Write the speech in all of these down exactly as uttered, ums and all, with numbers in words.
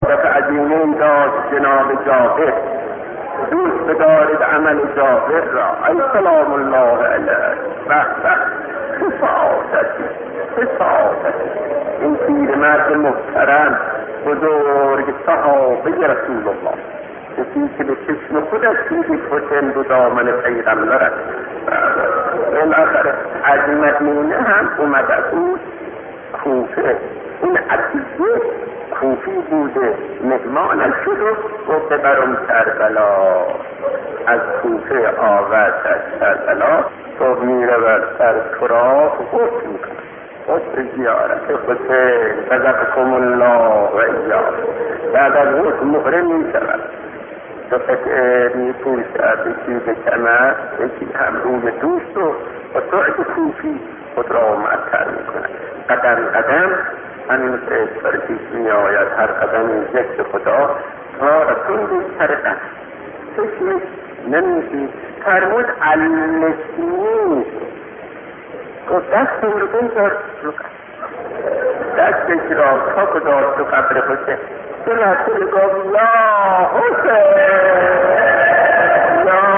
و عظیمه داشت جناب جابر، دوست بدارید عمل جابر را. ای سلام الله علیه. به به چه سعادتی، چه سعادتی. این پیرمرد محترم بزرگ صحابه رسول الله، کسی که به چشم خودش دیدی حسین دو دامن پیغمبر است. بالاخره از مدینه هم اومده بود کوفه. این عتیقه کوفی بوده، مهمانش شد و گفت ببرم کربلا. از کوفه آورد از کربلا تو میره بر سر کراف گفت میکنه گفت زیارت حسین رزقکم الله و ایاه. بعد از گفت محرم میشود، دو قطعه میپوشد، یکی به کمر، یکی هم روی دوست و با سعد کوفی خود را معطر میکنه. قدم قدم همین سه پیش می آید، هر قدمی ذکر خدا تا رسول سرقت چشمش نمیشید. فرمود علشنی گفت دست رو بنذار رو دستش را تا گذاشت تو قبر حسین. تو رسول گفت یا حسین یا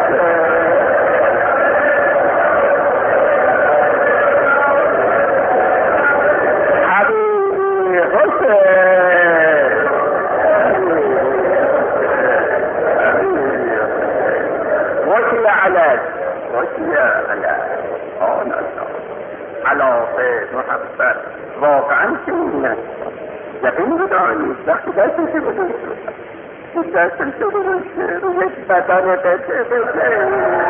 محبت واقعا که اینه یقین بدانید وقتی دستش بزرگ دستش بزرگ روی بدن بچه بچه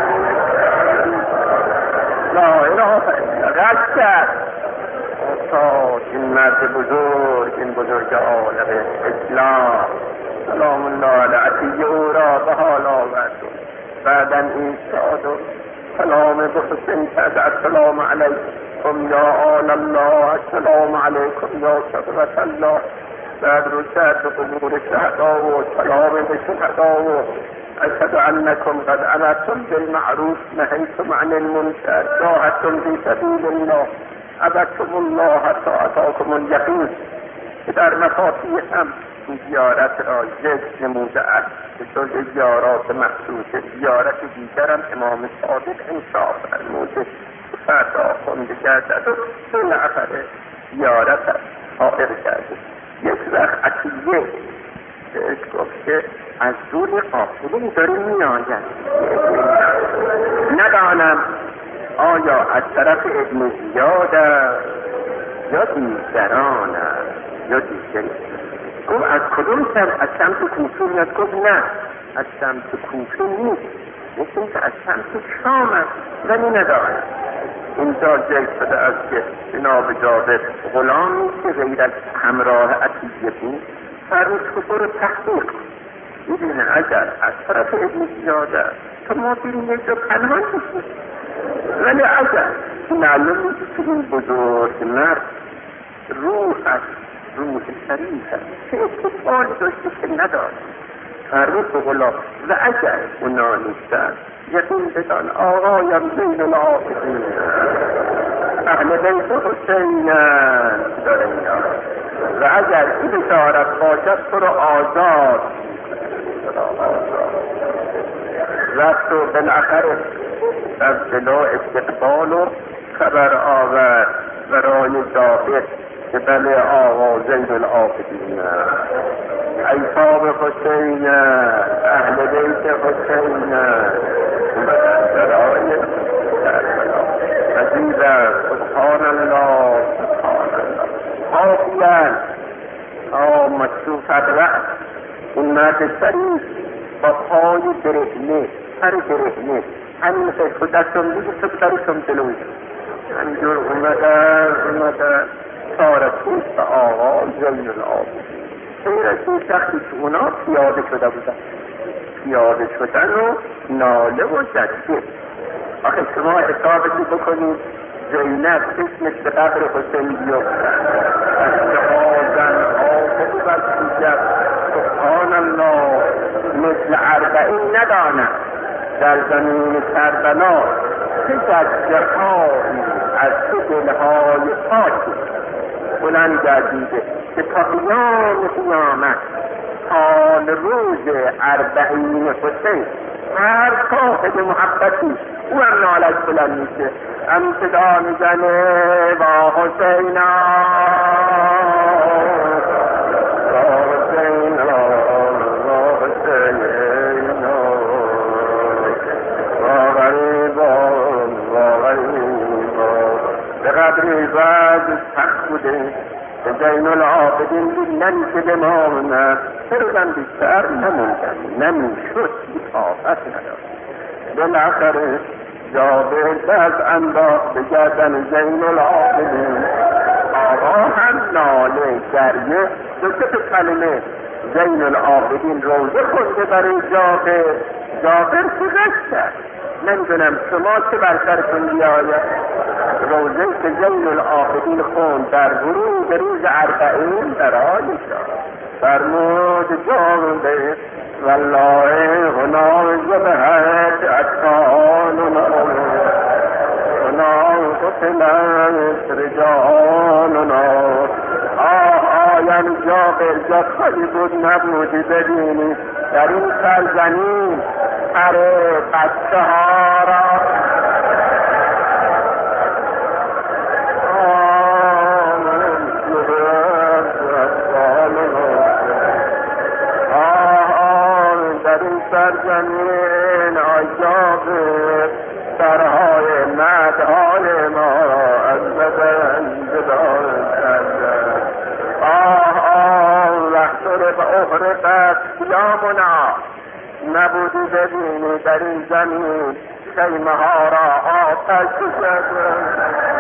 لا اله رد کرد استاد این مرد بزرگ، این بزرگ عالم اسلام سلام الله علیه عطیه او را به حال آورد. بعدا ایستاد و سلام به حسین کرد. السلام علیکم یا آل الله، السلام علیکم یا شهداء الله. بعد رو کرد به قبور شهدا و سلام به شهدا و اشهد انکم قد امرتم بالمعروف نهیتم عن المنکر جاهدتم فی سبیل الله عبدتم الله حتی اتاکم الیقین. که در مفاتیح هم زیارت را ذکر نموده است که جز زیارات مخصوص زیارت دیگر هم امام صادق انصاف فرموده فردا خونده گردد و بالاخره زیارت حاضر کرده. یک وقت عطیه بهش گفت که از دور قافله داره می آید، ندانم آیا از طرف ابن زیاد یا دیگران یا دیگری. گفت از کدوم سمت؟ از سمت کوفه میاد؟ گفت نه از سمت کوفه نیست، مثل که از سمت شام است ولی ندانم. اینجا ذکر شده است که جناب جابر غلامی که غیر از همراه عطیه بود فرمود که برو تحقیق ببین اگر از طرف ابن زیاده تو ما بریم یک جا پنهان بشیم، ولی اگر معلوم نیست که این بزرگ مرد روح است، روح شریف است، چه اتفاقی داشته که نداشت. فرمود به غلام و اگر اونا نیستن یقین بدان آقایم زین العابدین اهل بیت حسین داره میاد و اگر این بشارت باشد تو رو آزاد رفت و بالاخره از جلو استقبال و خبر آورد برای جابر که بله آقا زین العابدین ایصاب حسین اهل بیت حسین برای عزیزم سبحان الله سبحان الله آفیان آه مصروف رأس این مرد شریف با پای برهنه سر برهنه همین مثل خود دستم دیگه سب درشم جلوی همینجور اومدن اومدن تارسید به آقا زین العابدین سیرشی وقتی که اونا پیاده شده بودن پیاده شدن و ناله و جدید. آخه شما حسابتی بکنید زینب اسمش به قبر حسین بیفتن از جهازن آفه و سیجب سبحان الله مثل اربعین ندانم در زمین کربلا چه گجه هایی از چه دلهای پاکی بلند گردیده که تا قیام قیامت حال روز اربعین حسین هر صاحب محبتی او هم نالش بلند میشه، هم صدا میزنه با حسینا با حسینا با حسینا با غریبا با غریبا به قدری بعد سخت بوده به زین العابدین دیدن که بمانه فرزن بیشتر نموندن نمیشد اطاعت نداشت. بالاخره جابر دست انداخت به گردن زین العابدین. آقا هم ناله گریه دو سه کلمه زین العابدین روزه خونده برای جابر. جابر چه کرد؟ نمیدونم شما چه بر سرتون بیاید. روزه که زین العابدین خوند در ورود روز اربعین در حالی شد فرمود جابر والله هنا ذبحت اطفالنا هنا قتلت رجالنا. آه آه یعنی جابر جا خالی بود نبودی ببینی در این سرزمین اره بچه ها را سرزمین آجابه سرهای مدهای ما را از بدن جدا کردن. آه آه وحشر به اخرقت قیامنا نبودی ببینی در این زمین خیمه ها را آتش کردن.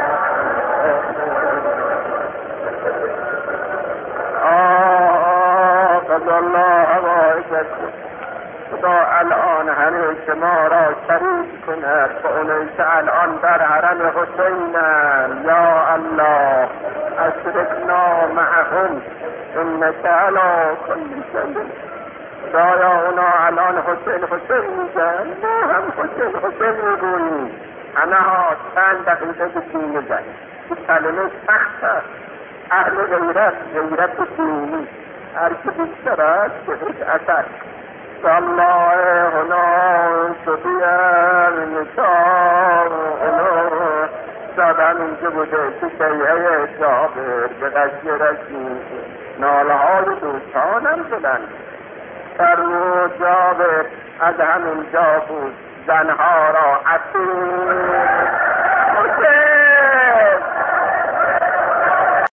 آه آه قد الله حوائجت خدا الان همه شما را شریک کند با اونایی که الان در حرم حسینن. یا الله اشرکنا معهم انک علی کل شیء. خدایا اونا الان حسین حسین میگن ما هم حسین حسین میگوییم. همه ها چند دقیقه بسیم میگن این کلمه سخت است. اهل غیرت غیرت دینی هر که بیشتر است بهش اثر الله هنا شدیر نشان هنا شاید همینجا بوده که شیعه جابر به قصد رسید ناله های دوستانم شدن. فرمود جابر از همینجا بود زنها را اسیر